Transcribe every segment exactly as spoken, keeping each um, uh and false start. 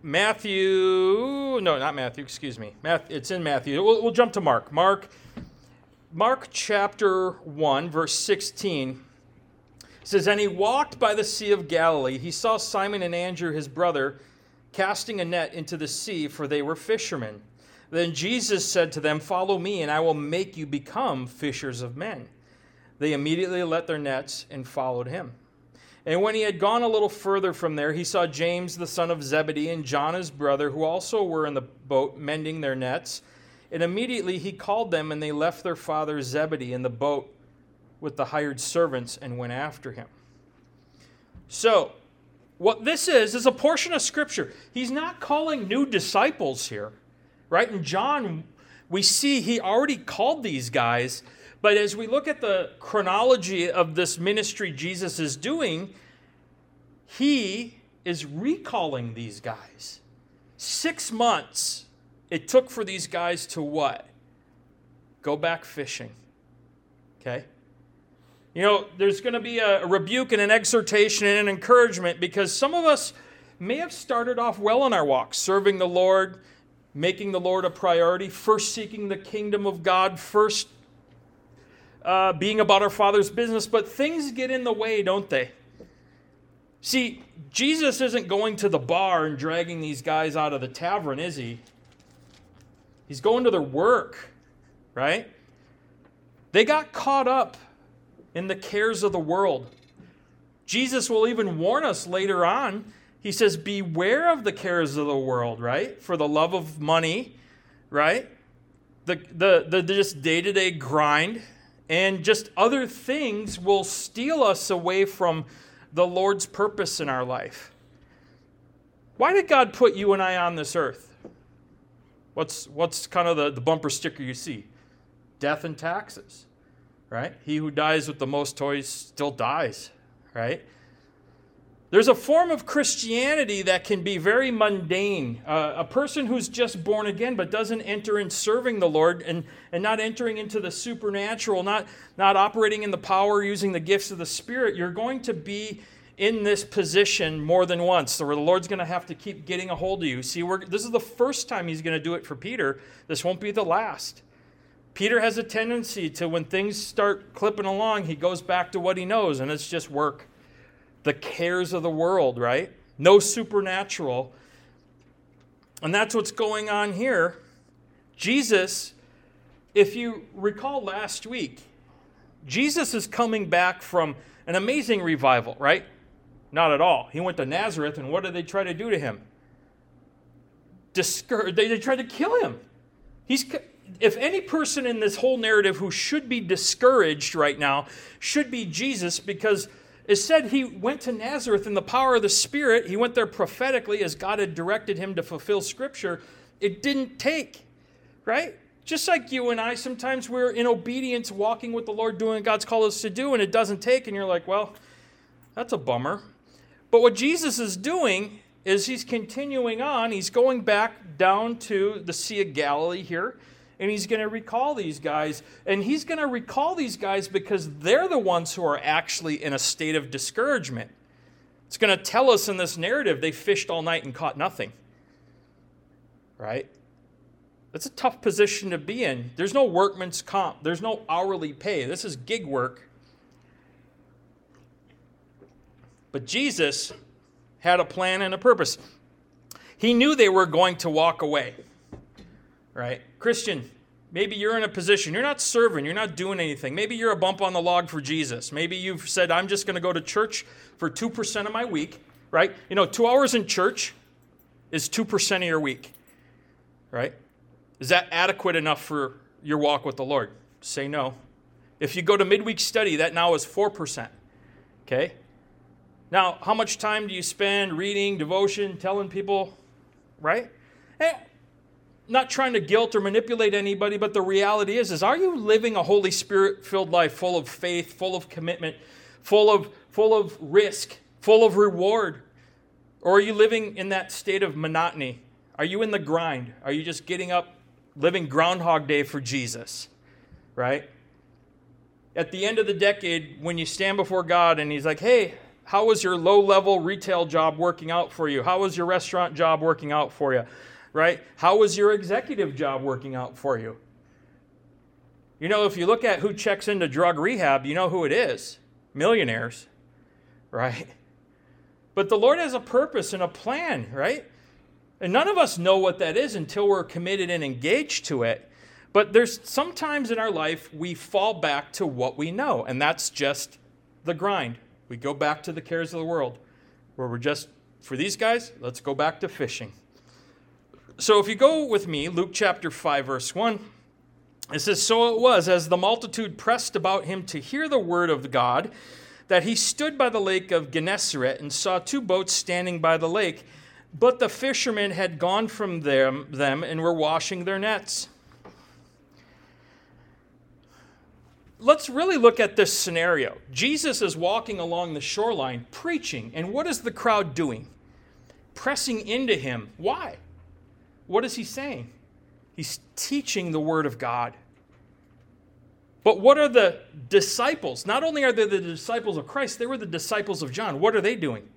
Matthew, no, not Matthew, excuse me. Matthew, it's in Matthew. We'll, we'll jump to Mark. Mark, Mark chapter one, verse sixteen. It says, "And he walked by the Sea of Galilee. He saw Simon and Andrew, his brother, casting a net into the sea, for they were fishermen. Then Jesus said to them, 'Follow me, and I will make you become fishers of men.' They immediately let their nets and followed him. And when he had gone a little further from there, he saw James the son of Zebedee and John his brother, who also were in the boat mending their nets. And immediately he called them, and they left their father Zebedee in the boat with the hired servants and went after him." So, what this is, is a portion of Scripture. He's not calling new disciples here, right? In John, we see he already called these guys, but as we look at the chronology of this ministry Jesus is doing, he is recalling these guys. Six months it took for these guys to what? Go back fishing. Okay? You know, there's going to be a rebuke and an exhortation and an encouragement because some of us may have started off well in our walk, serving the Lord, making the Lord a priority, first seeking the kingdom of God, first uh, being about our Father's business, but things get in the way, don't they? See, Jesus isn't going to the bar and dragging these guys out of the tavern, is he? He's going to their work, right? They got caught up in the cares of the world. Jesus will even warn us later on. He says, beware of the cares of the world, right? For the love of money, right? The, the, the just day-to-day grind and just other things will steal us away from the Lord's purpose in our life. Why did God put you and I on this earth? What's, what's kind of the, the bumper sticker you see? Death and taxes. Right? He who dies with the most toys still dies, right? There's a form of Christianity that can be very mundane. Uh, a person who's just born again but doesn't enter in serving the Lord and, and not entering into the supernatural, not, not operating in the power, using the gifts of the Spirit, you're going to be in this position more than once, so where the Lord's going to have to keep getting a hold of you. See, we're, this is the first time he's going to do it for Peter. This won't be the last. Peter has a tendency to, when things start clipping along, he goes back to what he knows, and it's just work. The cares of the world, right? No supernatural. And that's what's going on here. Jesus, if you recall last week, Jesus is coming back from an amazing revival, right? Not at all. He went to Nazareth, and what did they try to do to him? Discour- they, they tried to kill him. He's... If any person in this whole narrative who should be discouraged right now should be Jesus, because it said he went to Nazareth in the power of the Spirit. He went there prophetically as God had directed him to fulfill Scripture. It didn't take, right? Just like you and I, sometimes we're in obedience, walking with the Lord, doing what God's called us to do, and it doesn't take, and you're like, well, that's a bummer. But what Jesus is doing is he's continuing on. He's going back down to the Sea of Galilee here. And he's going to recall these guys. And he's going to recall these guys because they're the ones who are actually in a state of discouragement. It's going to tell us in this narrative they fished all night and caught nothing. Right? That's a tough position to be in. There's no workman's comp. There's no hourly pay. This is gig work. But Jesus had a plan and a purpose. He knew they were going to walk away. Right? Christian, maybe you're in a position, you're not serving, you're not doing anything. Maybe you're a bump on the log for Jesus. Maybe you've said, I'm just going to go to church for two percent of my week, right? You know, two hours in church is two percent of your week, right? Is that adequate enough for your walk with the Lord? Say no. If you go to midweek study, that now is four percent, okay? Now, how much time do you spend reading, devotion, telling people, right? Hey, not trying to guilt or manipulate anybody, but the reality is, is are you living a Holy Spirit-filled life full of faith, full of commitment, full of, full of risk, full of reward? Or are you living in that state of monotony? Are you in the grind? Are you just getting up, living Groundhog Day for Jesus, right? At the end of the decade, when you stand before God and he's like, hey, How was your low-level retail job working out for you? How was your restaurant job working out for you? Right? How was your executive job working out for you? You know, if you look at who checks into drug rehab, you know who it is. Millionaires, right? But the Lord has a purpose and a plan, right? And none of us know what that is until we're committed and engaged to it. But there's sometimes in our life we fall back to what we know, and that's just the grind. We go back to the cares of the world, where we're just, for these guys, let's go back to fishing. So if you go with me, Luke chapter five, verse one, it says, "So it was, as the multitude pressed about him to hear the word of God, that he stood by the lake of Gennesaret and saw two boats standing by the lake, but the fishermen had gone from them, them and were washing their nets." Let's really look at this scenario. Jesus is walking along the shoreline preaching, and what is the crowd doing? Pressing into him. Why? What is he saying? He's teaching the word of God. But what are the disciples? Not only are they the disciples of Christ, they were the disciples of John. What are they doing?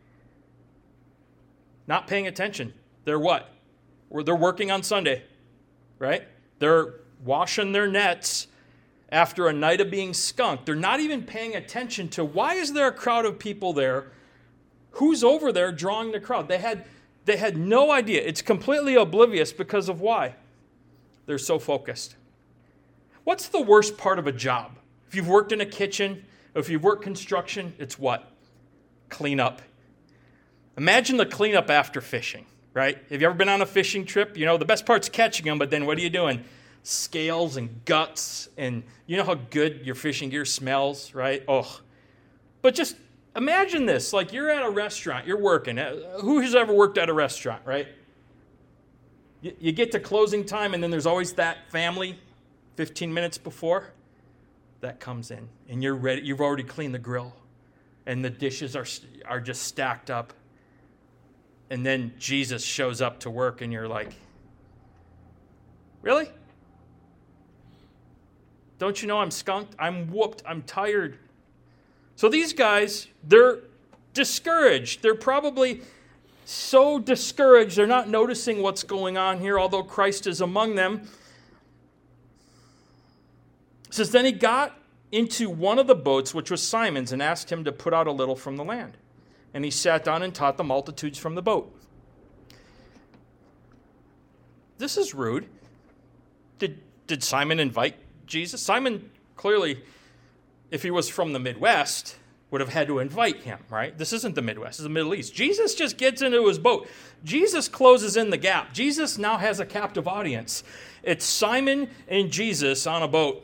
Not paying attention. They're what? They're working on Sunday, right? They're washing their nets after a night of being skunked. They're not even paying attention to why is there a crowd of people there? Who's over there drawing the crowd? They had, they had no idea. It's completely oblivious because of why? They're so focused. What's the worst part of a job? If you've worked in a kitchen, if you've worked construction, it's what? Clean up. Imagine the cleanup after fishing, right? Have you ever been on a fishing trip? You know, the best part's catching them, but then what are you doing? Scales and guts, and you know how good your fishing gear smells, right? Oh, but just imagine this, like you're at a restaurant, you're working. Who has ever worked at a restaurant, right? You, you get to closing time, and then there's always that family fifteen minutes before that comes in, and you're ready. You've already cleaned the grill, and the dishes are are just stacked up. And then Jesus shows up to work, and you're like, really? Don't you know I'm skunked? I'm whooped. I'm tired. So these guys, they're discouraged. They're probably so discouraged, they're not noticing what's going on here, although Christ is among them. It says, then he got into one of the boats, which was Simon's, and asked him to put out a little from the land. And he sat down and taught the multitudes from the boat. This is rude. Did, did Simon invite Jesus? Simon clearly, if he was from the Midwest, would have had to invite him, right? This isn't the Midwest, this is the Middle East. Jesus just gets into his boat. Jesus closes in the gap. Jesus now has a captive audience. It's Simon and Jesus on a boat.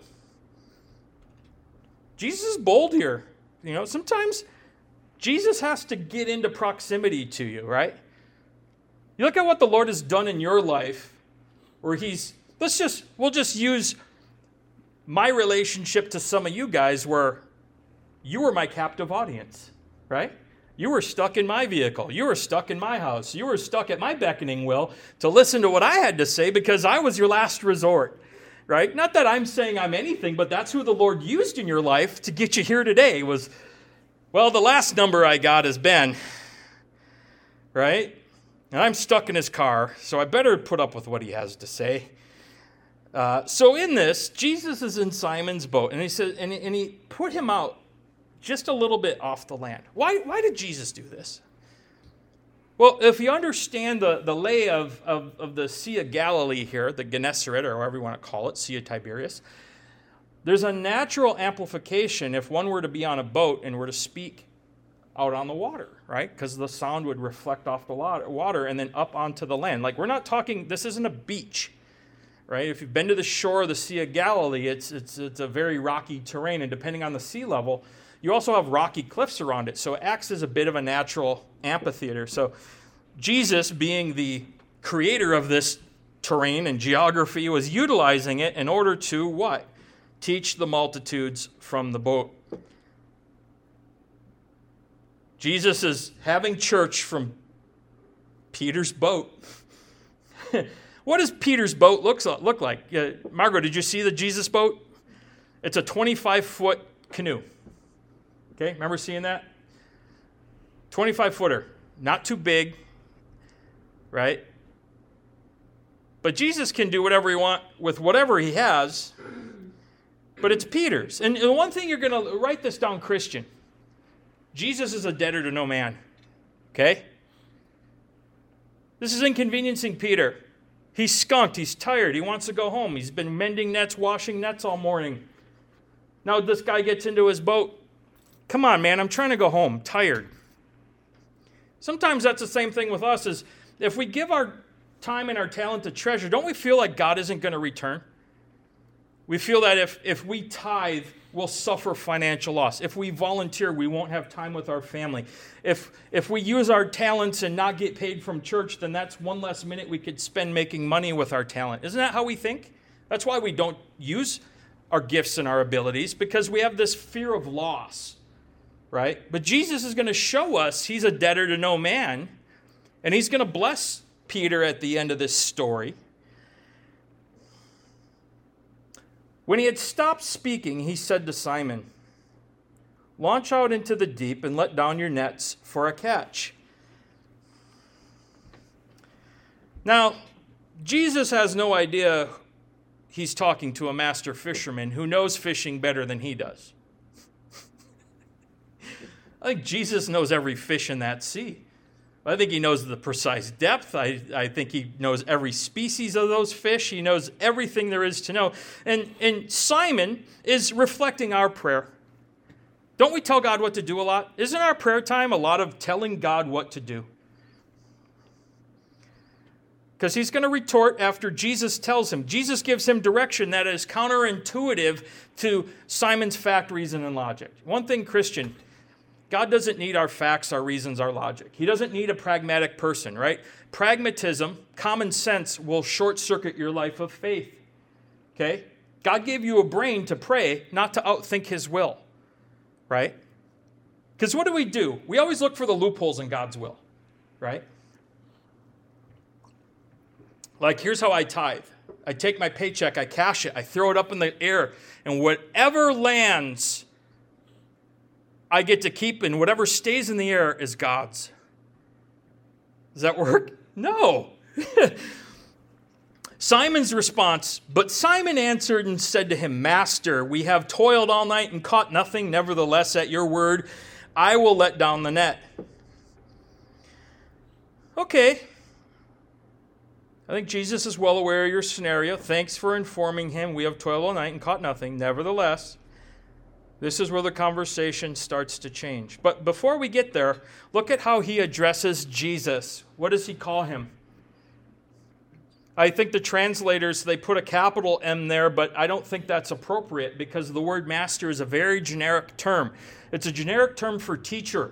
Jesus is bold here. You know, sometimes Jesus has to get into proximity to you, right? You look at what the Lord has done in your life, where he's, let's just, we'll just use my relationship to some of you guys where you were my captive audience, right? You were stuck in my vehicle. You were stuck in my house. You were stuck at my beckoning will to listen to what I had to say because I was your last resort, right? Not that I'm saying I'm anything, but that's who the Lord used in your life to get you here today was, well, the last number I got is Ben, right? And I'm stuck in his car, so I better put up with what he has to say. Uh, so in this, Jesus is in Simon's boat, and he said, and, and he put him out just a little bit off the land. Why, why did Jesus do this? Well, if you understand the, the lay of, of, of the Sea of Galilee here, the Gennesaret, or however you want to call it, Sea of Tiberias, there's a natural amplification if one were to be on a boat and were to speak out on the water, right? Because the sound would reflect off the water and then up onto the land. Like, we're not talking, this isn't a beach, right? If you've been to the shore of the Sea of Galilee, it's, it's, it's a very rocky terrain, and depending on the sea level, you also have rocky cliffs around it, so it acts as a bit of a natural amphitheater. So Jesus, being the creator of this terrain and geography, was utilizing it in order to what? Teach the multitudes from the boat. Jesus is having church from Peter's boat. What does Peter's boat looks, look like? Uh, Margot, did you see the Jesus boat? It's a twenty-five foot canoe. Okay, remember seeing that? twenty-five footer, not too big, right? But Jesus can do whatever he wants with whatever he has, but it's Peter's. And the one thing you're going to write this down, Christian. Jesus is a debtor to no man, okay? This is inconveniencing Peter. He's skunked. He's tired. He wants to go home. He's been mending nets, washing nets all morning. Now this guy gets into his boat. Come on, man, I'm trying to go home. Tired. Sometimes that's the same thing with us, is if we give our time and our talent to treasure, don't we feel like God isn't going to return? We feel that if, if we tithe, we'll suffer financial loss. If we volunteer, we won't have time with our family. If, if we use our talents and not get paid from church, then that's one less minute we could spend making money with our talent. Isn't that how we think? That's why we don't use our gifts and our abilities, because we have this fear of loss, right? But Jesus is going to show us he's a debtor to no man, and he's going to bless Peter at the end of this story. When he had stopped speaking, he said to Simon, "Launch out into the deep and let down your nets for a catch." Now, Jesus has no idea he's talking to a master fisherman who knows fishing better than he does. I think Jesus knows every fish in that sea. I think he knows the precise depth. I, I think he knows every species of those fish. He knows everything there is to know. And, and Simon is reflecting our prayer. Don't we tell God what to do a lot? Isn't our prayer time a lot of telling God what to do? Because he's going to retort after Jesus tells him. Jesus gives him direction that is counterintuitive to Simon's fact, reason, and logic. One thing, Christian, God doesn't need our facts, our reasons, our logic. He doesn't need a pragmatic person, right? Pragmatism, common sense, will short-circuit your life of faith, okay? God gave you a brain to pray, not to outthink his will, right? Because what do we do? We always look for the loopholes in God's will, right? Like, here's how I tithe. I take my paycheck, I cash it, I throw it up in the air, and whatever lands, I get to keep, and whatever stays in the air is God's. Does that work? No. Simon's response, "But Simon answered and said to him, 'Master, we have toiled all night and caught nothing. Nevertheless, at your word, I will let down the net.'" Okay. I think Jesus is well aware of your scenario. Thanks for informing him. We have toiled all night and caught nothing. Nevertheless, this is where the conversation starts to change. But before we get there, look at how he addresses Jesus. What does he call him? I think the translators, they put a capital M there, but I don't think that's appropriate because the word master is a very generic term. It's a generic term for teacher.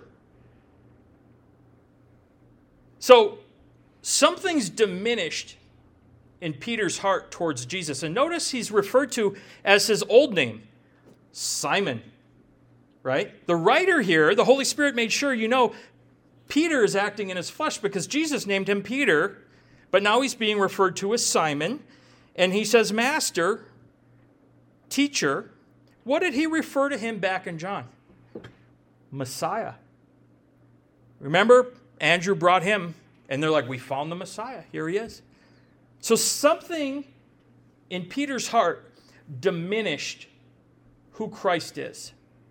So something's diminished in Peter's heart towards Jesus. And notice he's referred to as his old name, Simon, right? The writer here, the Holy Spirit made sure you know Peter is acting in his flesh because Jesus named him Peter, but now he's being referred to as Simon. And he says, "Master, teacher." What did he refer to him back in John? Messiah. Remember, Andrew brought him, and they're like, "We found the Messiah. Here he is." So something in Peter's heart diminished who Christ is.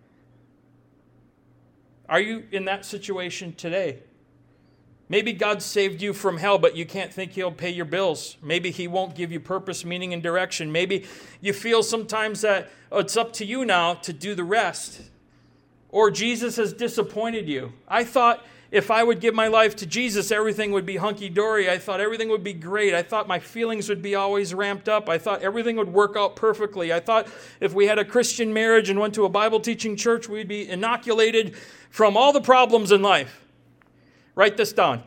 Are you in that situation today? Maybe God saved you from hell, but you can't think he'll pay your bills. Maybe he won't give you purpose, meaning, and direction. Maybe you feel sometimes that oh, it's up to you now to do the rest. Or Jesus has disappointed you. I thought if I would give my life to Jesus, everything would be hunky-dory. I thought everything would be great. I thought my feelings would be always ramped up. I thought everything would work out perfectly. I thought if we had a Christian marriage and went to a Bible-teaching church, we'd be inoculated from all the problems in life. Write this down.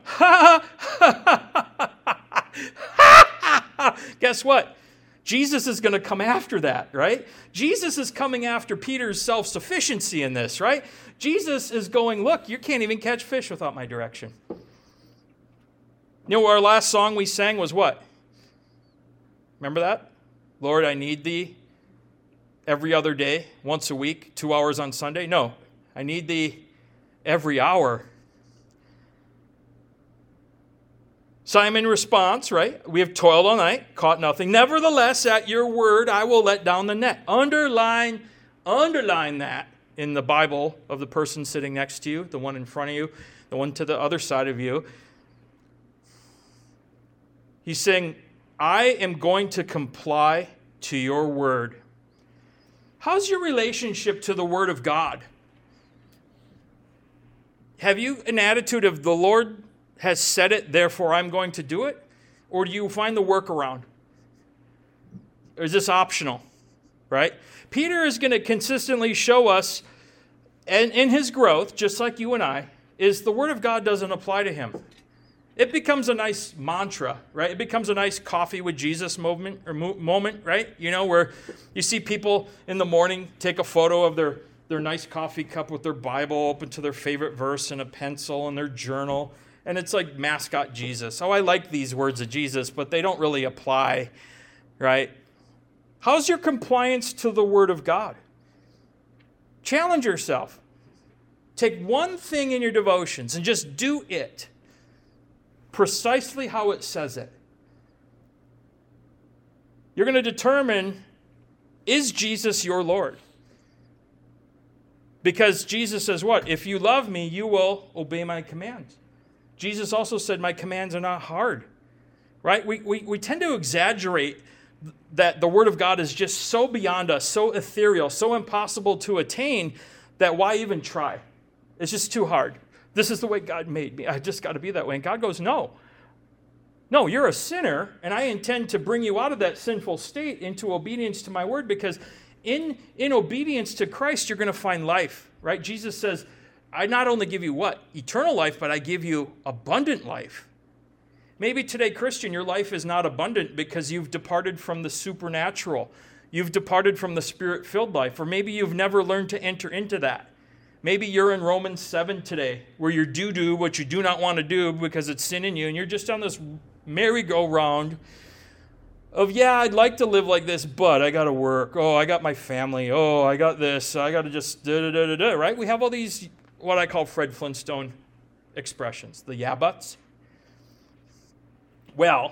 Guess what? Jesus is going to come after that, right? Jesus is coming after Peter's self-sufficiency in this, right? Jesus is going, look, you can't even catch fish without my direction. You know, our last song we sang was what? Remember that? Lord, I need thee every other day, once a week, two hours on Sunday. No, I need thee every hour. Simon responds, right? We have toiled all night, caught nothing. Nevertheless, at your word, I will let down the net. Underline, underline that in the Bible of the person sitting next to you, the one in front of you, the one to the other side of you. He's saying, I am going to comply to your word. How's your relationship to the word of God? Have you an attitude of the Lord has said it, therefore I'm going to do it? Or do you find the workaround? Or is this optional? Right? Peter is going to consistently show us, and in his growth, just like you and I, is the word of God doesn't apply to him. It becomes a nice mantra, right? It becomes a nice coffee with Jesus moment, or mo- moment, right? You know, where you see people in the morning take a photo of their, their nice coffee cup with their Bible open to their favorite verse and a pencil and their journal. And it's like mascot Jesus. Oh, I like these words of Jesus, but they don't really apply, right? How's your compliance to the word of God? Challenge yourself. Take one thing in your devotions and just do it precisely how it says it. You're going to determine, is Jesus your Lord? Because Jesus says what? If you love me, you will obey my commands. Jesus also said, my commands are not hard. Right? We, we, we tend to exaggerate that the Word of God is just so beyond us, so ethereal, so impossible to attain, that why even try? It's just too hard. This is the way God made me. I just got to be that way. And God goes, no. No, you're a sinner, and I intend to bring you out of that sinful state into obedience to my word, because in, in obedience to Christ, you're going to find life, right? Jesus says, I not only give you what? Eternal life, but I give you abundant life. Maybe today, Christian, your life is not abundant because you've departed from the supernatural. You've departed from the spirit-filled life, or maybe you've never learned to enter into that. Maybe you're in Romans seven today, where you do do what you do not want to do because it's sin in you, and you're just on this merry-go-round of, yeah, I'd like to live like this, but I got to work. Oh, I got my family. Oh, I got this. I got to just da-da-da-da-da, right? We have all these, what I call Fred Flintstone expressions, the yeah buts. Well,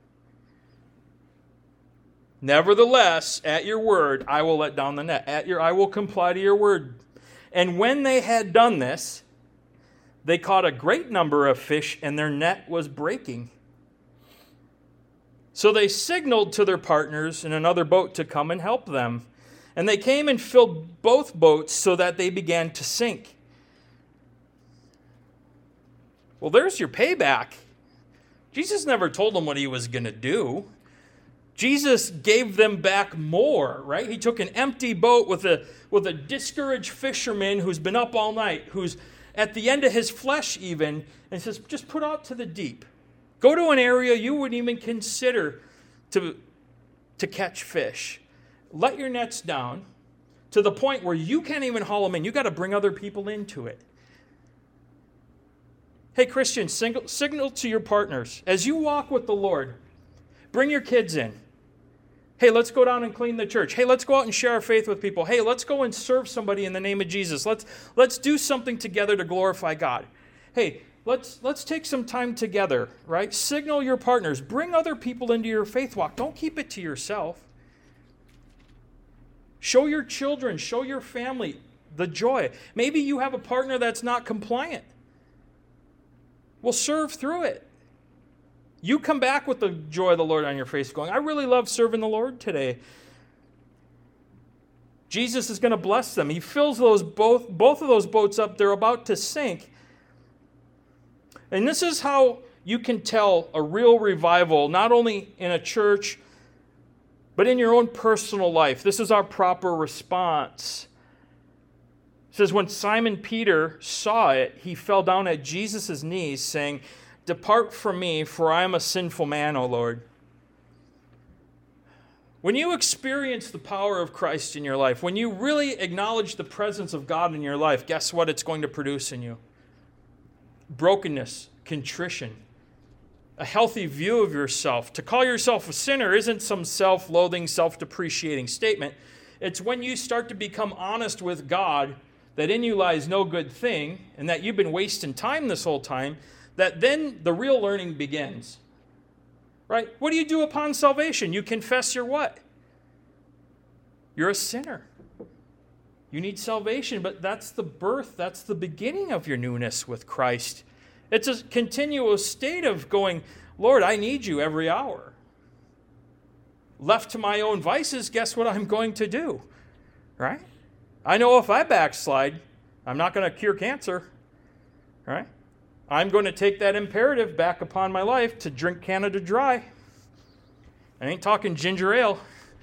nevertheless, at your word, I will let down the net. At your, I will comply to your word. And when they had done this, they caught a great number of fish, and their net was breaking. So they signaled to their partners in another boat to come and help them. And they came and filled both boats so that they began to sink. Well, there's your payback. Jesus never told them what he was going to do. Jesus gave them back more, right? He took an empty boat with a, with a discouraged fisherman who's been up all night, who's at the end of his flesh even, and says, just put out to the deep. Go to an area you wouldn't even consider to, to catch fish. Let your nets down to the point where you can't even haul them in. You've got to bring other people into it. Hey, Christians, signal, signal to your partners. As you walk with the Lord, bring your kids in. Hey, let's go down and clean the church. Hey, let's go out and share our faith with people. Hey, let's go and serve somebody in the name of Jesus. Let's, let's do something together to glorify God. Hey, let's, let's take some time together, right? Signal your partners. Bring other people into your faith walk. Don't keep it to yourself. Show your children, show your family the joy. Maybe you have a partner that's not compliant. Well, serve through it. You come back with the joy of the Lord on your face going, I really love serving the Lord today. Jesus is going to bless them. He fills those both, both of those boats up. They're about to sink. And this is how you can tell a real revival, not only in a church, but in your own personal life. This is our proper response. It says, when Simon Peter saw it, he fell down at Jesus' knees, saying, depart from me, for I am a sinful man, O Lord. When you experience the power of Christ in your life, when you really acknowledge the presence of God in your life, guess what it's going to produce in you? Brokenness, contrition, a healthy view of yourself. To call yourself a sinner isn't some self-loathing, self-depreciating statement. It's when you start to become honest with God that in you lies no good thing, and that you've been wasting time this whole time, that then the real learning begins. right? What do you do upon salvation? You confess you're what? You're a sinner. You need salvation, but that's the birth, that's the beginning of your newness with Christ. It's a continuous state of going, Lord, I need you every hour. Left to my own vices, guess what I'm going to do? Right? I know if I backslide, I'm not going to cure cancer. Right? I'm going to take that imperative back upon my life to drink Canada Dry. I ain't talking ginger ale.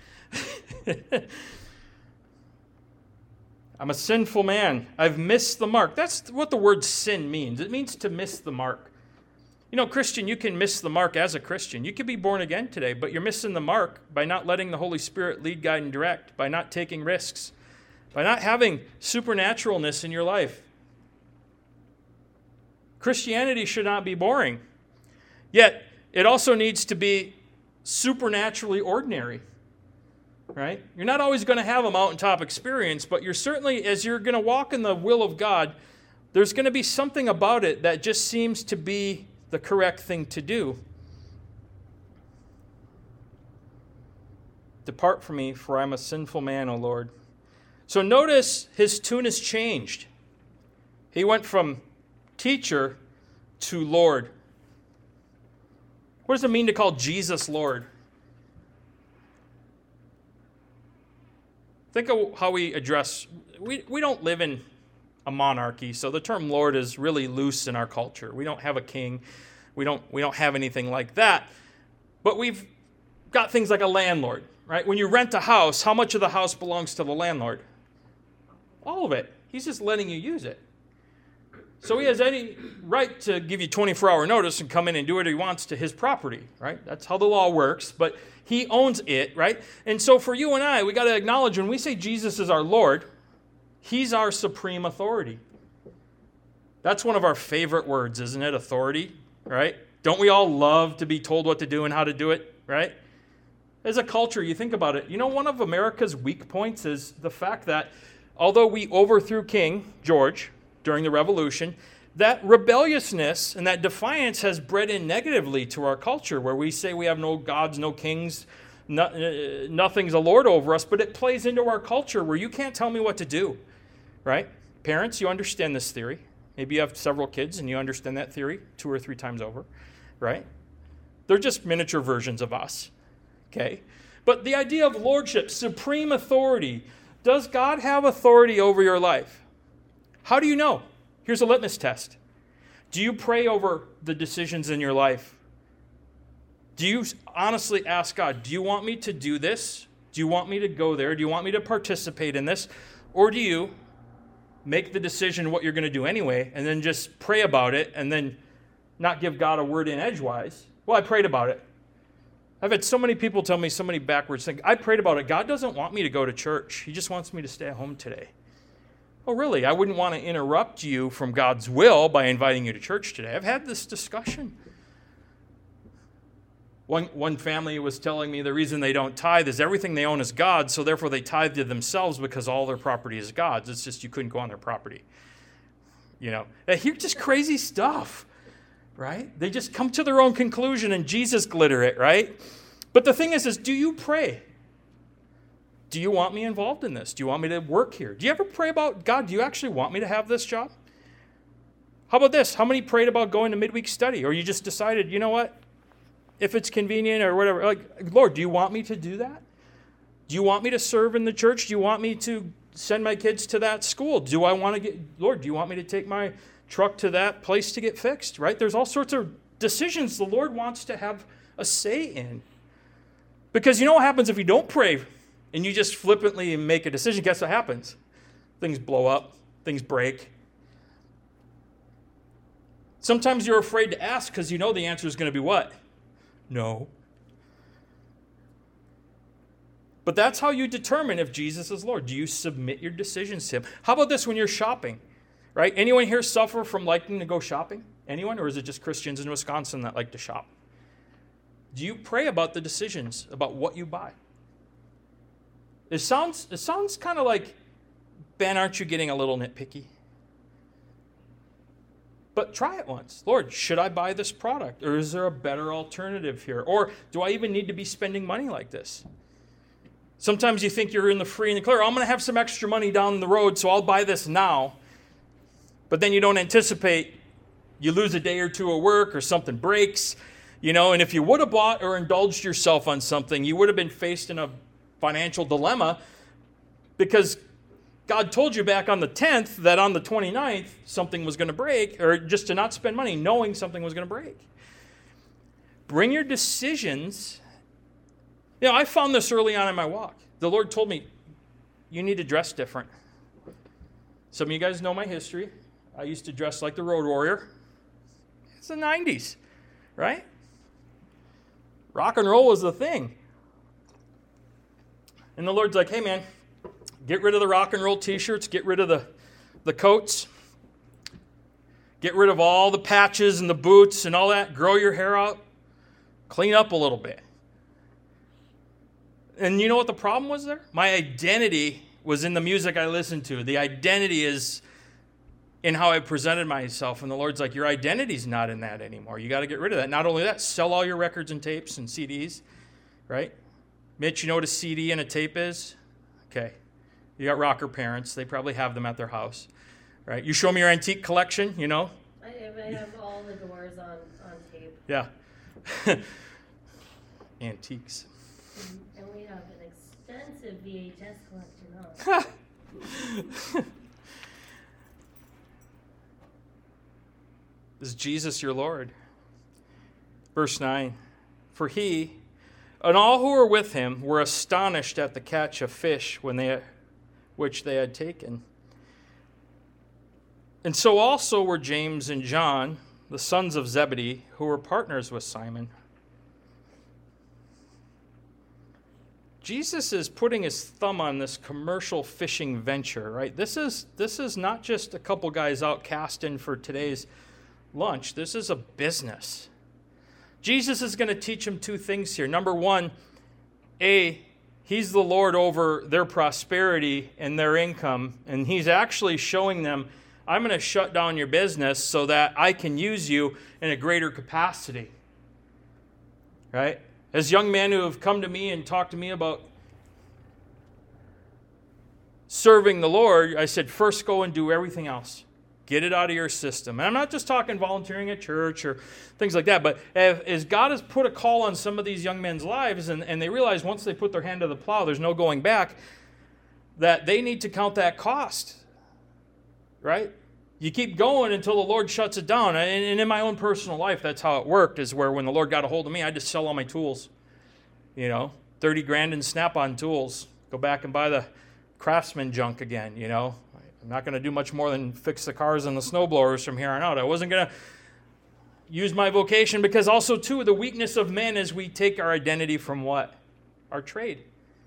I'm a sinful man. I've missed the mark. That's what the word sin means. It means to miss the mark. You know, Christian, you can miss the mark as a Christian. You could be born again today, but you're missing the mark by not letting the Holy Spirit lead, guide, and direct, by not taking risks, by not having supernaturalness in your life. Christianity should not be boring. Yet, it also needs to be supernaturally ordinary. Right? You're not always going to have a mountaintop experience, but you're certainly, as you're going to walk in the will of God, there's going to be something about it that just seems to be the correct thing to do. Depart from me, for I'm a sinful man, O Lord. So notice his tune has changed. He went from teacher to Lord. What does it mean to call Jesus Lord? Think of how we address, we, we don't live in a monarchy, so the term Lord is really loose in our culture. We don't have a king. We don't, we don't have anything like that. But we've got things like a landlord, right? When you rent a house, how much of the house belongs to the landlord? All of it. He's just letting you use it. So he has any right to give you twenty-four hour notice and come in and do what he wants to his property, right? That's how the law works, but he owns it, right? And so for you and I, we got to acknowledge when we say Jesus is our Lord, he's our supreme authority. That's one of our favorite words, isn't it? Authority, right? Don't we all love to be told what to do and how to do it, right? As a culture, you think about it. You know, one of America's weak points is the fact that although we overthrew King George during the Revolution, that rebelliousness and that defiance has bred in negatively to our culture, where we say we have no gods, no kings, no, uh, nothing's a lord over us, but it plays into our culture where you can't tell me what to do, right? Parents, you understand this theory. Maybe you have several kids and you understand that theory two or three times over, right? They're just miniature versions of us, okay? But the idea of lordship, supreme authority, does God have authority over your life? How do you know? Here's a litmus test. Do you pray over the decisions in your life? Do you honestly ask God, do you want me to do this? Do you want me to go there? Do you want me to participate in this? Or do you make the decision what you're going to do anyway and then just pray about it and then not give God a word in edgewise? Well, I prayed about it. I've had so many people tell me so many backwards things. I prayed about it. God doesn't want me to go to church. He just wants me to stay at home today. Oh, really? I wouldn't want to interrupt you from God's will by inviting you to church today. I've had this discussion. One, one family was telling me the reason they don't tithe is everything they own is God's, so therefore they tithe to themselves because all their property is God's. It's just you couldn't go on their property. You know, here's just crazy stuff, right? They just come to their own conclusion and Jesus glitter it, right? But the thing is, is do you pray? Do you want me involved in this? Do you want me to work here? Do you ever pray about, God, do you actually want me to have this job? How about this? How many prayed about going to midweek study? Or you just decided, you know what? If it's convenient or whatever, like, Lord, do you want me to do that? Do you want me to serve in the church? Do you want me to send my kids to that school? Do I want to get, Lord, do you want me to take my truck to that place to get fixed, right? There's all sorts of decisions the Lord wants to have a say in. Because you know what happens if you don't pray and you just flippantly make a decision? Guess what happens? Things blow up. Things break. Sometimes you're afraid to ask because you know the answer is going to be what? No. But that's how you determine if Jesus is Lord. Do you submit your decisions to him? How about this when you're shopping? Right? Anyone here suffer from liking to go shopping? Anyone? Or is it just Christians in Wisconsin that like to shop? Do you pray about the decisions, about what you buy? It sounds, it sounds kind of like, Ben, aren't you getting a little nitpicky? But try it once. Lord, should I buy this product? Or is there a better alternative here? Or do I even need to be spending money like this? Sometimes you think you're in the free and the clear. I'm going to have some extra money down the road, so I'll buy this now. But then you don't anticipate you lose a day or two of work or something breaks. You know, and if you would have bought or indulged yourself on something, you would have been faced in a financial dilemma because God told you back on the tenth that on the twenty-ninth something was going to break, or just to not spend money knowing something was going to break. Bring your decisions. You know, I found this early on in my walk. The Lord told me, you need to dress different. Some of you guys know my history. I used to dress like the Road Warrior. It's the nineties, right? Rock and roll was the thing. And the Lord's like, hey man, get rid of the rock and roll t-shirts, get rid of the, the coats, get rid of all the patches and the boots and all that, grow your hair out, clean up a little bit. And you know what the problem was there? My identity was in the music I listened to. The identity is in how I presented myself. And the Lord's like, your identity's not in that anymore. You got to get rid of that. Not only that, sell all your records and tapes and C Ds, right? Mitch, you know what a C D and a tape is? Okay. You got rocker parents. They probably have them at their house, right? You show me your antique collection, you know? I have, I have all the doors on, on tape. Yeah. Antiques. And we have an extensive V H S collection, huh? Is Jesus your Lord? Verse nine. For he and all who were with him were astonished at the catch of fish when they which they had taken. And so also were James and John, the sons of Zebedee, who were partners with Simon. Jesus is putting his thumb on this commercial fishing venture, right? This is this is not just a couple guys out casting for today's lunch. This is a business. Jesus is going to teach them two things here. Number one, A, he's the Lord over their prosperity and their income, and he's actually showing them, I'm going to shut down your business so that I can use you in a greater capacity. Right? As young men who have come to me and talked to me about serving the Lord, I said, first go and do everything else. Get it out of your system. And I'm not just talking volunteering at church or things like that, but as God has put a call on some of these young men's lives, and, and they realize once they put their hand to the plow, there's no going back, that they need to count that cost, right? You keep going until the Lord shuts it down. And, and in my own personal life, that's how it worked, is where when the Lord got a hold of me, I just sell all my tools. You know, thirty grand in Snap-on tools. Go back and buy the Craftsman junk again, you know. I'm not going to do much more than fix the cars and the snowblowers from here on out. I wasn't going to use my vocation because also, too, the weakness of men is we take our identity from what? Our trade.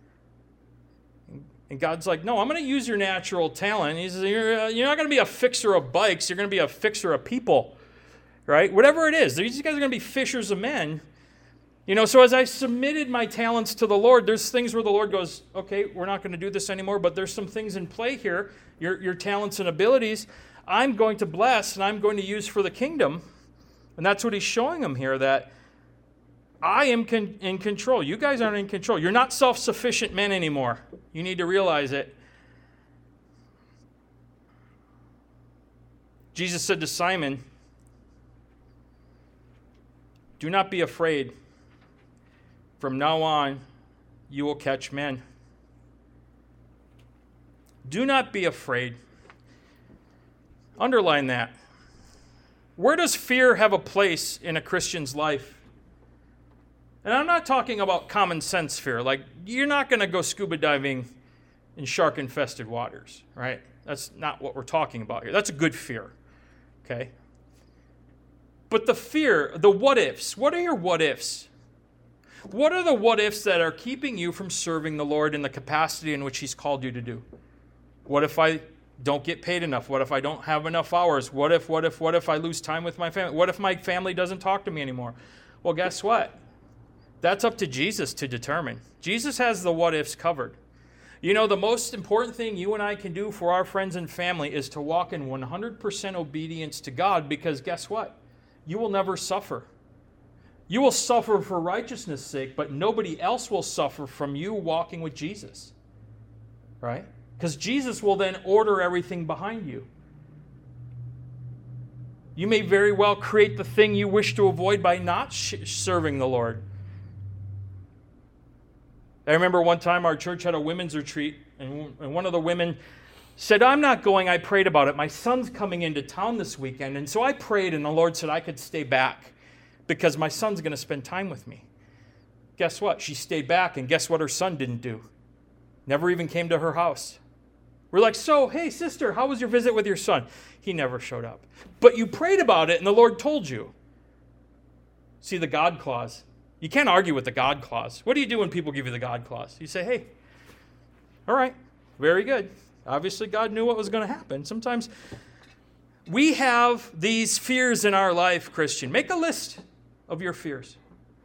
And God's like, no, I'm going to use your natural talent. He says, you're, uh, you're not going to be a fixer of bikes. You're going to be a fixer of people, right? Whatever it is. These guys are going to be fishers of men. You know, so as I submitted my talents to the Lord, there's things where the Lord goes, okay, we're not going to do this anymore, but there's some things in play here, your, your talents and abilities, I'm going to bless and I'm going to use for the kingdom. And that's what he's showing them here, that I am con- in control. You guys aren't in control. You're not self-sufficient men anymore. You need to realize it. Jesus said to Simon, do not be afraid. From now on, you will catch men. Do not be afraid. Underline that. Where does fear have a place in a Christian's life? And I'm not talking about common sense fear. Like, you're not going to go scuba diving in shark-infested waters, right? That's not what we're talking about here. That's a good fear, okay? But the fear, the what-ifs, what are your what-ifs? What are the what-ifs that are keeping you from serving the Lord in the capacity in which he's called you to do? What if I don't get paid enough? What if I don't have enough hours? What if, what if, what if I lose time with my family? What if my family doesn't talk to me anymore? Well, guess what? That's up to Jesus to determine. Jesus has the what-ifs covered. You know, the most important thing you and I can do for our friends and family is to walk in one hundred percent obedience to God, because guess what? You will never suffer. You will suffer for righteousness' sake, but nobody else will suffer from you walking with Jesus. Right? Because Jesus will then order everything behind you. You may very well create the thing you wish to avoid by not sh- serving the Lord. I remember one time our church had a women's retreat, and one of the women said, I'm not going, I prayed about it. My son's coming into town this weekend, and so I prayed, and the Lord said I could stay back because my son's going to spend time with me. Guess what? She stayed back, and guess what her son didn't do? Never even came to her house. We're like, so, hey, sister, how was your visit with your son? He never showed up. But you prayed about it, and the Lord told you. See the God clause. You can't argue with the God clause. What do you do when people give you the God clause? You say, hey, all right, very good. Obviously, God knew what was going to happen. Sometimes we have these fears in our life, Christian. Make a list of your fears.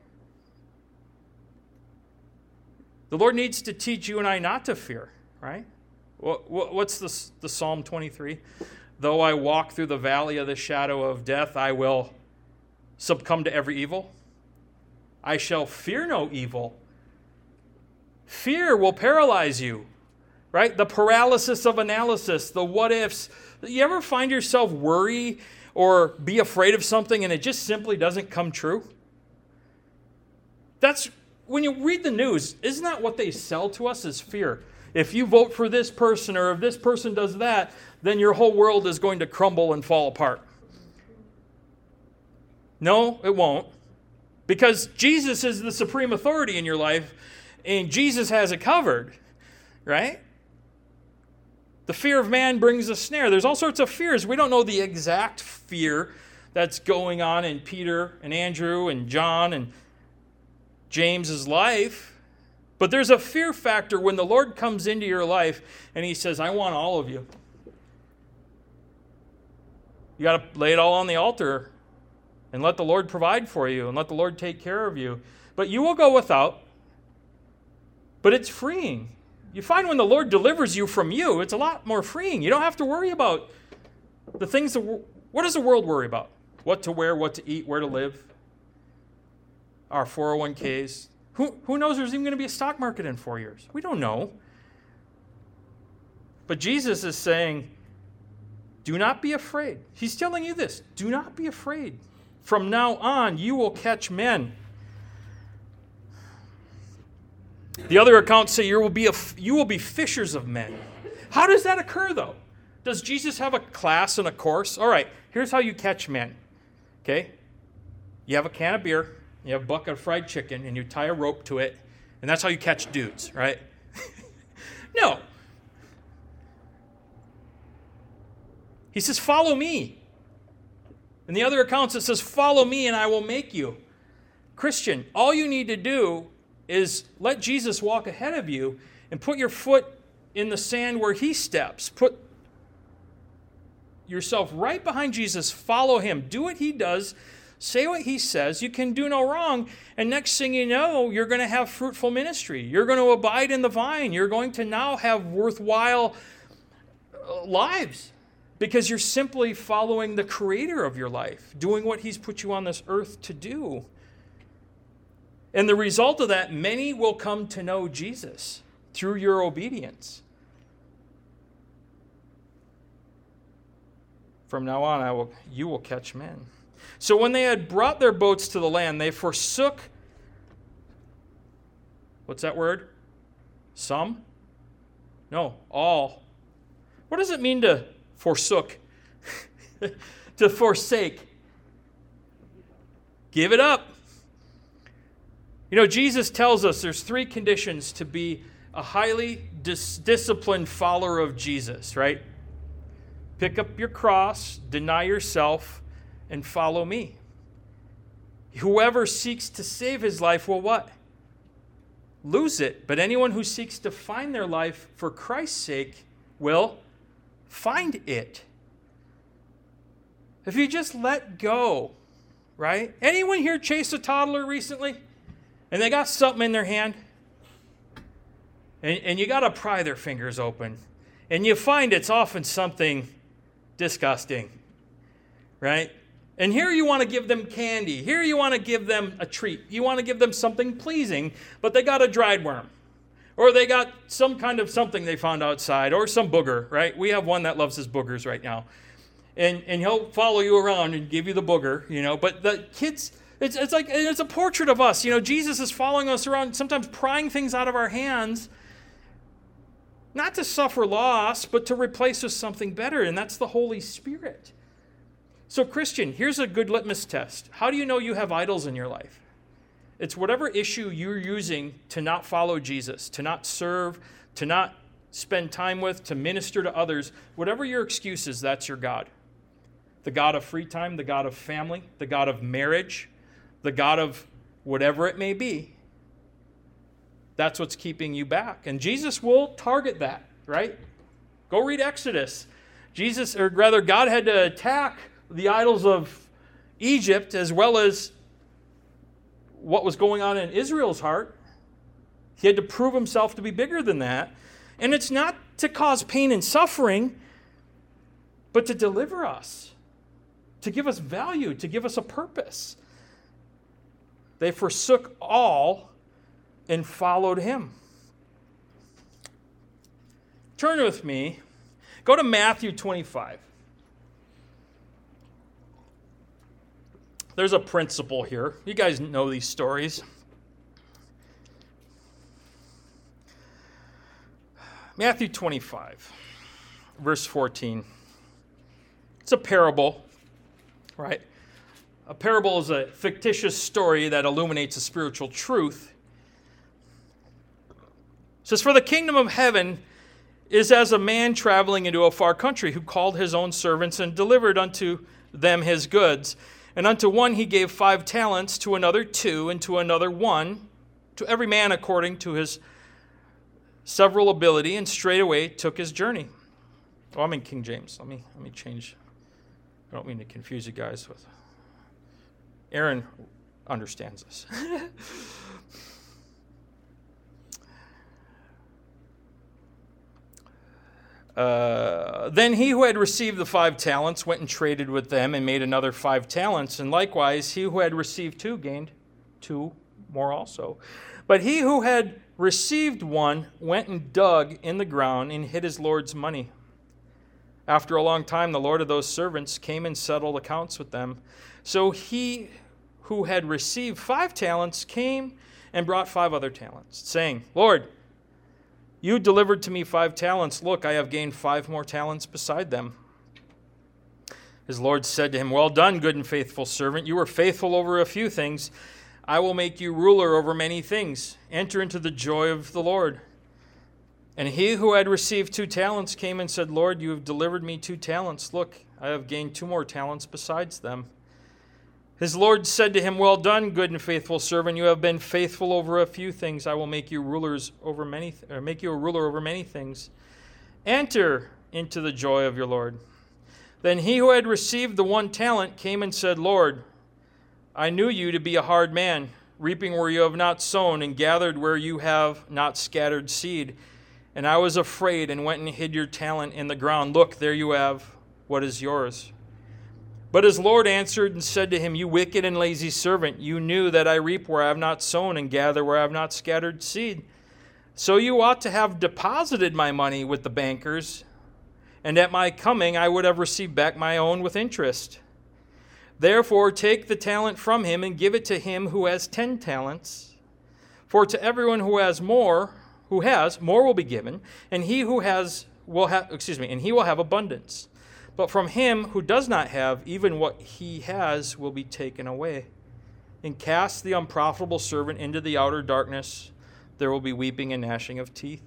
The Lord needs to teach you and I not to fear, right? What's the, the Psalm twenty-three? Though I walk through the valley of the shadow of death, I will succumb to every evil. I shall fear no evil. Fear will paralyze you, right? The paralysis of analysis, the what ifs. You ever find yourself worry or be afraid of something and it just simply doesn't come true? That's, when you read the news, isn't that what they sell to us as fear? If you vote for this person or if this person does that, then your whole world is going to crumble and fall apart. No, it won't. Because Jesus is the supreme authority in your life, and Jesus has it covered, right? The fear of man brings a snare. There's all sorts of fears. We don't know the exact fear that's going on in Peter and Andrew and John and James's life. But there's a fear factor when the Lord comes into your life and he says, I want all of you. You got to lay it all on the altar and let the Lord provide for you and let the Lord take care of you. But you will go without. But it's freeing. You find when the Lord delivers you from you, it's a lot more freeing. You don't have to worry about the things that, what does the world worry about? What to wear, what to eat, where to live. Our four oh one k's. Who, who knows there's even going to be a stock market in four years? We don't know. But Jesus is saying, do not be afraid. He's telling you this. Do not be afraid. From now on, you will catch men. The other accounts say you will be a, you will be fishers of men. How does that occur, though? Does Jesus have a class and a course? All right, here's how you catch men. Okay? You have a can of beer. You have a bucket of fried chicken, and you tie a rope to it, and that's how you catch dudes, right? No. He says, follow me. In the other accounts, it says, follow me, and I will make you. Christian, all you need to do is let Jesus walk ahead of you and put your foot in the sand where he steps. Put yourself right behind Jesus. Follow him. Do what he does. Say what he says. You can do no wrong. And next thing you know, you're going to have fruitful ministry. You're going to abide in the vine. You're going to now have worthwhile lives because you're simply following the creator of your life, doing what he's put you on this earth to do. And the result of that, many will come to know Jesus through your obedience. From now on, I will, you will catch men. So when they had brought their boats to the land, they forsook, what's that word? Some? No, all. What does it mean to forsook? To forsake. Give it up. You know, Jesus tells us there's three conditions to be a highly dis- disciplined follower of Jesus, right? Pick up your cross, deny yourself, and follow me. Whoever seeks to save his life will what? Lose it. But anyone who seeks to find their life for Christ's sake will find it. If you just let go, right? Anyone here chased a toddler recently? And they got something in their hand? And, and you got to pry their fingers open. And you find it's often something disgusting, right? And here you want to give them candy. Here you want to give them a treat. You want to give them something pleasing, but they got a dried worm. Or they got some kind of something they found outside, or some booger, right? We have one that loves his boogers right now. And and he'll follow you around and give you the booger, you know. But the kids, it's it's like it's a portrait of us. You know, Jesus is following us around, sometimes prying things out of our hands, not to suffer loss, but to replace with something better, and that's the Holy Spirit. So, Christian, here's a good litmus test. How do you know you have idols in your life? It's whatever issue you're using to not follow Jesus, to not serve, to not spend time with, to minister to others. Whatever your excuse is, that's your God. The God of free time, the God of family, the God of marriage, the God of whatever it may be. That's what's keeping you back. And Jesus will target that, right? Go read Exodus. Jesus, or rather, God had to attack the idols of Egypt as well as what was going on in Israel's heart. He had to prove himself to be bigger than that. And it's not to cause pain and suffering, but to deliver us, to give us value, to give us a purpose. They forsook all and followed him. Turn with me. Go to Matthew twenty-five. There's a principle here. You guys know these stories. Matthew twenty-five, verse fourteen. It's a parable, right? A parable is a fictitious story that illuminates a spiritual truth. It says, "For the kingdom of heaven is as a man traveling into a far country, who called his own servants and delivered unto them his goods. And unto one he gave five talents, to another two, and to another one, to every man according to his several ability, and straightway took his journey." Oh, I'm in King James. Let me let me change. I don't mean to confuse you guys with. Aaron understands this. Uh, then he who had received the five talents went and traded with them and made another five talents. And likewise, he who had received two gained two more also. But he who had received one went and dug in the ground and hid his Lord's money. After a long time, the Lord of those servants came and settled accounts with them. So he who had received five talents came and brought five other talents, saying, "Lord, you delivered to me five talents. Look, I have gained five more talents beside them." His Lord said to him, "Well done, good and faithful servant. You were faithful over a few things. I will make you ruler over many things. Enter into the joy of the Lord." And he who had received two talents came and said, "Lord, you have delivered me two talents. Look, I have gained two more talents besides them." His Lord said to him, "Well done, good and faithful servant. You have been faithful over a few things. I will make you rulers over many, th- or make you a ruler over many things. Enter into the joy of your Lord." Then he who had received the one talent came and said, "Lord, I knew you to be a hard man, reaping where you have not sown, and gathered where you have not scattered seed. And I was afraid and went and hid your talent in the ground. Look, there you have what is yours." But his Lord answered and said to him, "You wicked and lazy servant, you knew that I reap where I have not sown and gather where I have not scattered seed. So you ought to have deposited my money with the bankers, and at my coming I would have received back my own with interest. Therefore take the talent from him and give it to him who has ten talents. For to everyone who has more, who has, more will be given, and he who has will have, excuse me, and he will have abundance. But from him who does not have, even what he has will be taken away. And cast the unprofitable servant into the outer darkness. There will be weeping and gnashing of teeth."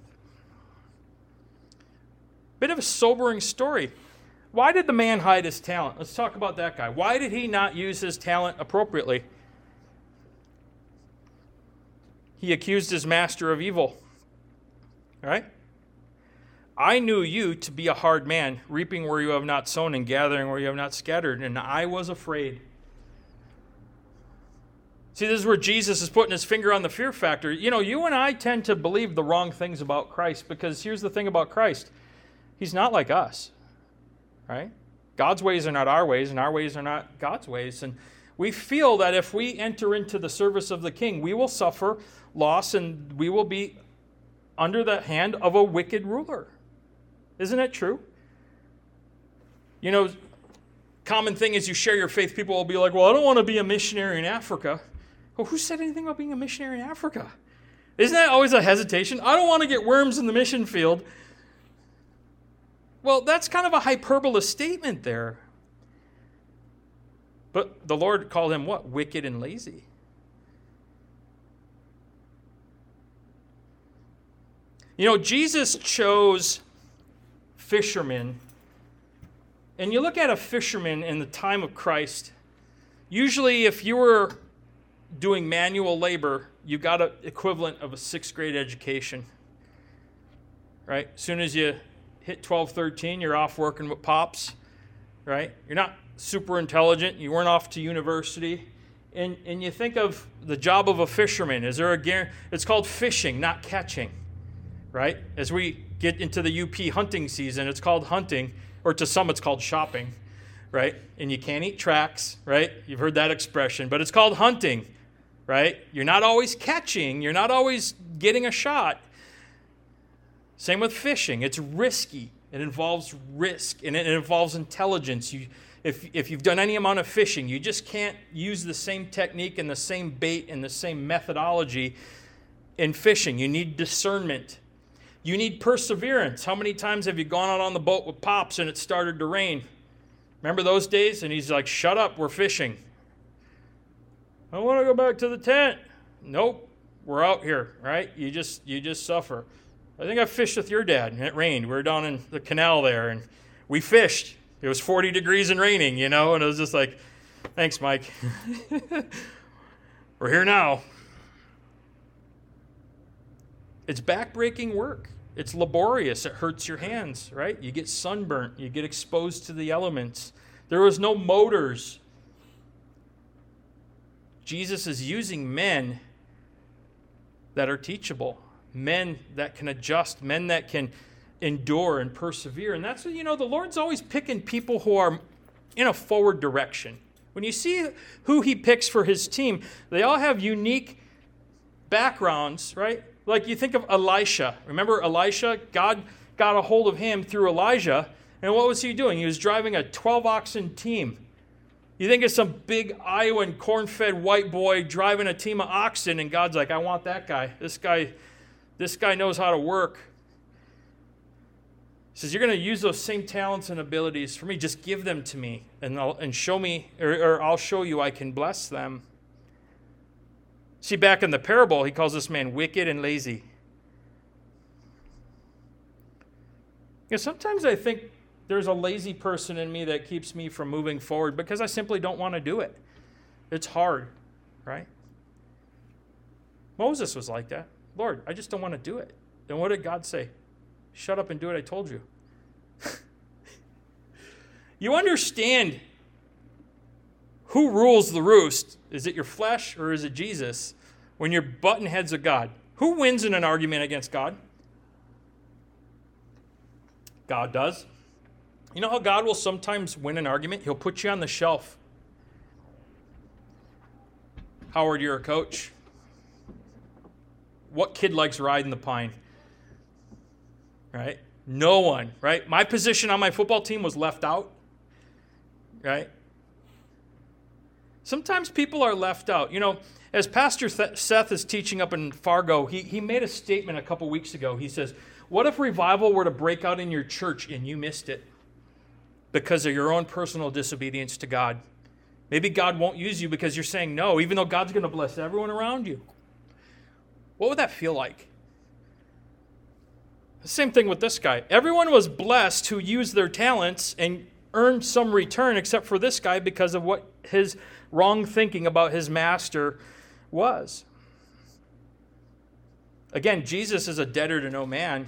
Bit of a sobering story. Why did the man hide his talent? Let's talk about that guy. Why did he not use his talent appropriately? He accused his master of evil. All right? "I knew you to be a hard man, reaping where you have not sown and gathering where you have not scattered, and I was afraid." See, this is where Jesus is putting his finger on the fear factor. You know, you and I tend to believe the wrong things about Christ because here's the thing about Christ. He's not like us, right? God's ways are not our ways, and our ways are not God's ways. And we feel that if we enter into the service of the King, we will suffer loss and we will be under the hand of a wicked ruler. Isn't it true? You know, common thing is you share your faith, people will be like, well, I don't want to be a missionary in Africa. Well, who said anything about being a missionary in Africa? Isn't that always a hesitation? I don't want to get worms in the mission field. Well, that's kind of a hyperbole statement there. But the Lord called him what? Wicked and lazy. You know, Jesus chose fishermen. And you look at a fisherman in the time of Christ, usually if you were doing manual labor, you got an equivalent of a sixth grade education. Right? As soon as you hit twelve, thirteen, you're off working with pops. Right? You're not super intelligent. You weren't off to university. And and you think of the job of a fisherman. Is there a guarantee? It's called fishing, not catching. Right? As we get into the U P hunting season, it's called hunting, or to some it's called shopping. Right? And you can't eat tracks. Right? You've heard that expression. But it's called hunting. Right? You're not always catching. You're not always getting a shot. Same with fishing. It's risky. It involves risk, and it involves intelligence. You, if, if you've done any amount of fishing, you just can't use the same technique and the same bait and the same methodology in fishing. You need discernment. You need perseverance. How many times have you gone out on the boat with Pops and it started to rain? Remember those days? And he's like, shut up, we're fishing. I want to go back to the tent. Nope, we're out here, right? You just you just suffer. I think I fished with your dad, and it rained. We were down in the canal there, and we fished. It was forty degrees and raining, you know, and it was just like, thanks, Mike. We're here now. It's backbreaking work. It's laborious. It hurts your hands, right? You get sunburnt. You get exposed to the elements. There was no motors. Jesus is using men that are teachable, men that can adjust, men that can endure and persevere. And that's what, you know, the Lord's always picking people who are in a forward direction. When you see who he picks for his team, they all have unique backgrounds, right? Like you think of Elisha. Remember Elisha? God got a hold of him through Elijah. And what was he doing? He was driving a twelve oxen team. You think of some big Iowan corn-fed white boy driving a team of oxen, and God's like, I want that guy. This guy, this guy knows how to work. He says, you're going to use those same talents and abilities for me. Just give them to me, and I'll, and show me, or, or I'll show you I can bless them. See, back in the parable, he calls this man wicked and lazy. You know, sometimes I think there's a lazy person in me that keeps me from moving forward because I simply don't want to do it. It's hard, right? Moses was like that. Lord, I just don't want to do it. Then what did God say? Shut up and do what I told you. You understand who rules the roost. Is it your flesh or is it Jesus? When you're butting heads with God. Who wins in an argument against God? God does. You know how God will sometimes win an argument? He'll put you on the shelf. Howard, you're a coach. What kid likes riding the pine? Right? No one, right? My position on my football team was left out. Right? Sometimes people are left out. You know, as Pastor Seth is teaching up in Fargo, he, he made a statement a couple weeks ago. He says, what if revival were to break out in your church and you missed it because of your own personal disobedience to God? Maybe God won't use you because you're saying no, even though God's going to bless everyone around you. What would that feel like? The same thing with this guy. Everyone was blessed who used their talents and earned some return except for this guy because of what his wrong thinking about his master was. Again, Jesus is a debtor to no man.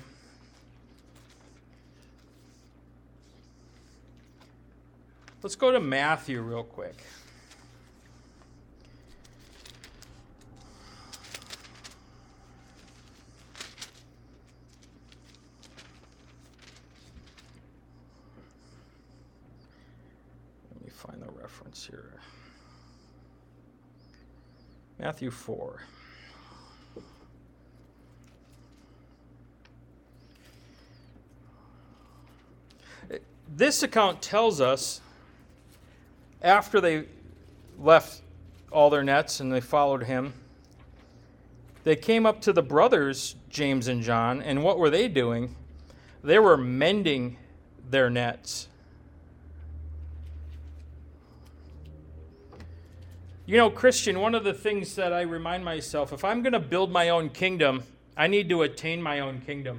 Let's go to Matthew real quick. reference here. Matthew four. This account tells us after they left all their nets and they followed him, they came up to the brothers, James and John, and what were they doing? They were mending their nets. You know, Christian, one of the things that I remind myself, if I'm going to build my own kingdom, I need to attain my own kingdom.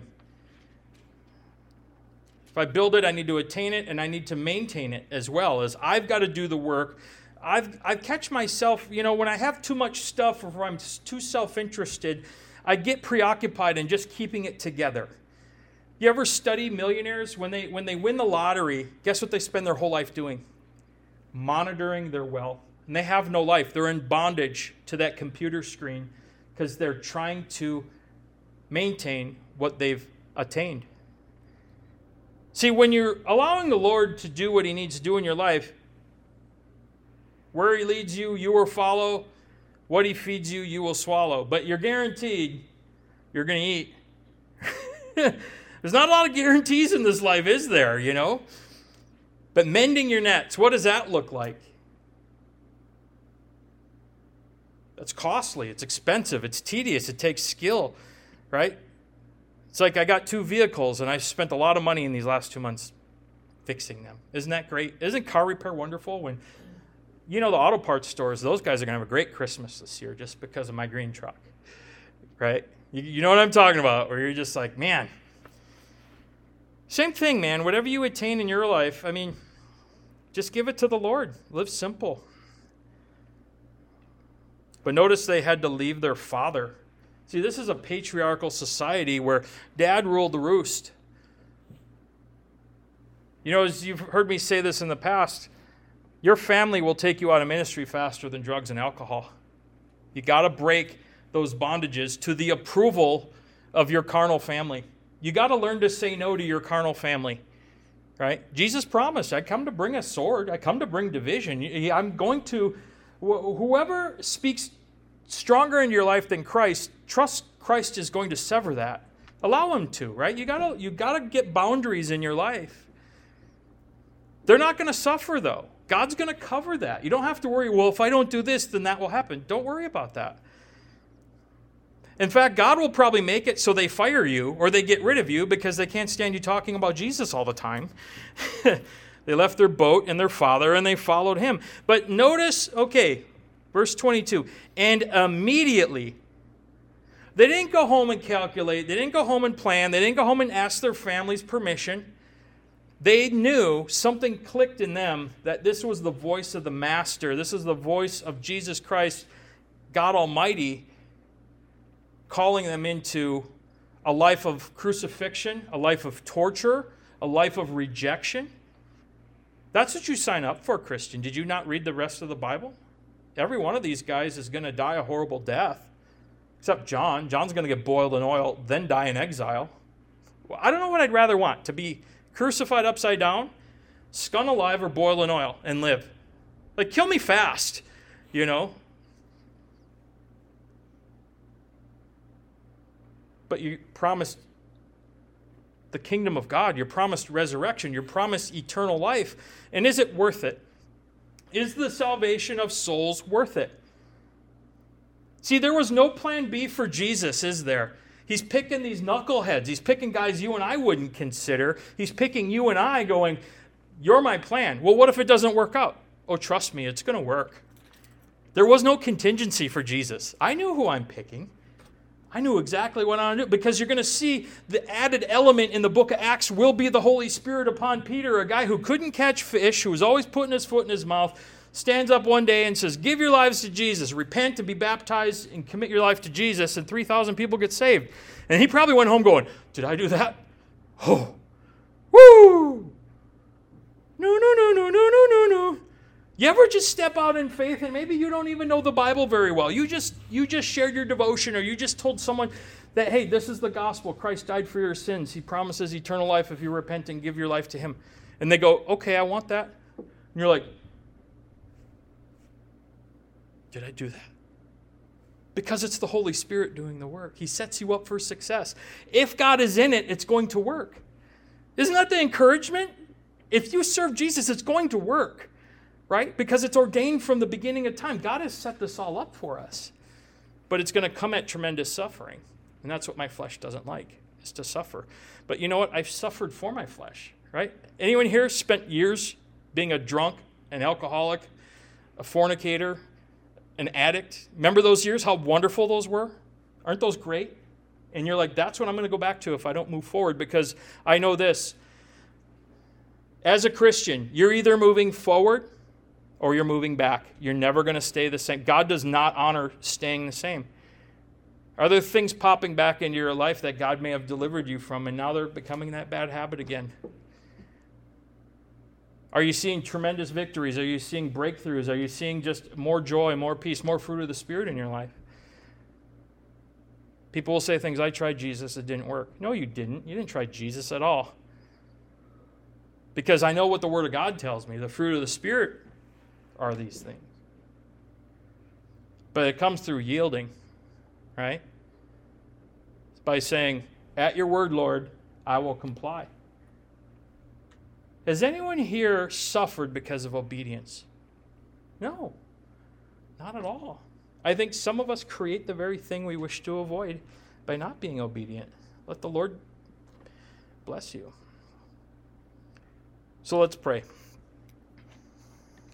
If I build it, I need to attain it, and I need to maintain it as well, as I've got to do the work. I've I catch myself, you know, when I have too much stuff or if I'm too self-interested, I get preoccupied in just keeping it together. You ever study millionaires? When they when they win the lottery, guess what they spend their whole life doing? Monitoring their wealth. And they have no life. They're in bondage to that computer screen because they're trying to maintain what they've attained. See, when you're allowing the Lord to do what he needs to do in your life, where he leads you, you will follow. What he feeds you, you will swallow. But you're guaranteed you're going to eat. There's not a lot of guarantees in this life, is there, you know? But mending your nets, what does that look like? That's costly. It's expensive. It's tedious. It takes skill, right? It's like I got two vehicles, and I spent a lot of money in these last two months fixing them. Isn't that great? Isn't car repair wonderful? When, you know, the auto parts stores, those guys are going to have a great Christmas this year just because of my green truck, right? You, you know what I'm talking about, where you're just like, man. Same thing, man. Whatever you attain in your life, I mean, just give it to the Lord. Live simple. But notice they had to leave their father. See, this is a patriarchal society where dad ruled the roost. You know, as you've heard me say this in the past, your family will take you out of ministry faster than drugs and alcohol. You got to break those bondages to the approval of your carnal family. You got to learn to say no to your carnal family, right? Jesus promised, I come to bring a sword. I come to bring division. I'm going to, whoever speaks stronger in your life than Christ, trust Christ is going to sever that. Allow him to, right? You gotta, you gotta get boundaries in your life. They're not going to suffer, though. God's going to cover that. You don't have to worry, well, if I don't do this, then that will happen. Don't worry about that. In fact, God will probably make it so they fire you or they get rid of you because they can't stand you talking about Jesus all the time. They left their boat and their father and they followed him. But notice, okay, verse twenty-two, and immediately, they didn't go home and calculate, they didn't go home and plan, they didn't go home and ask their family's permission. They knew, something clicked in them, that this was the voice of the Master. This is the voice of Jesus Christ, God Almighty, calling them into a life of crucifixion, a life of torture, a life of rejection. That's what you sign up for, Christian. Did you not read the rest of the Bible? Every one of these guys is going to die a horrible death, except John. John's going to get boiled in oil, then die in exile. Well, I don't know what I'd rather want, to be crucified upside down, scun alive, or boil in oil and live. Like, kill me fast, you know? But you promised the kingdom of God. You're promised resurrection. You're promised eternal life. And is it worth it? Is the salvation of souls worth it? See, there was no plan B for Jesus, is there? He's picking these knuckleheads. He's picking guys you and I wouldn't consider. He's picking you and I going, you're my plan. Well, what if it doesn't work out? Oh, trust me, it's going to work. There was no contingency for Jesus. I knew who I'm picking. I knew exactly what I wanted to do, because you're going to see the added element in the book of Acts will be the Holy Spirit upon Peter, a guy who couldn't catch fish, who was always putting his foot in his mouth, stands up one day and says, give your lives to Jesus, repent and be baptized and commit your life to Jesus, and three thousand people get saved. And he probably went home going, did I do that? Oh, woo! No, no, no, no, no, no, no, no. You ever just step out in faith and maybe you don't even know the Bible very well? You just you just shared your devotion, or you just told someone that, hey, this is the gospel. Christ died for your sins. He promises eternal life if you repent and give your life to him. And they go, okay, I want that. And you're like, Did I do that? Because it's the Holy Spirit doing the work. He sets you up for success. If God is in it, it's going to work. Isn't that the encouragement? If you serve Jesus, it's going to work, right? Because it's ordained from the beginning of time. God has set this all up for us. But it's going to come at tremendous suffering. And that's what my flesh doesn't like, is to suffer. But you know what? I've suffered for my flesh, right? Anyone here spent years being a drunk, an alcoholic, a fornicator, an addict? Remember those years, how wonderful those were? Aren't those great? And you're like, that's what I'm going to go back to if I don't move forward, because I know this. As a Christian, you're either moving forward or you're moving back. You're never going to stay the same. God does not honor staying the same. Are there things popping back into your life that God may have delivered you from, and now they're becoming that bad habit again? Are you seeing tremendous victories? Are you seeing breakthroughs? Are you seeing just more joy, more peace, more fruit of the Spirit in your life? People will say things, I tried Jesus, it didn't work. No, you didn't. You didn't try Jesus at all. Because I know what the Word of God tells me. The fruit of the Spirit are these things. But it comes through yielding, right? It's by saying, at your word, Lord, I will comply. Has anyone here suffered because of obedience? No, not at all. I think some of us create the very thing we wish to avoid by not being obedient. Let the Lord bless you. So let's pray.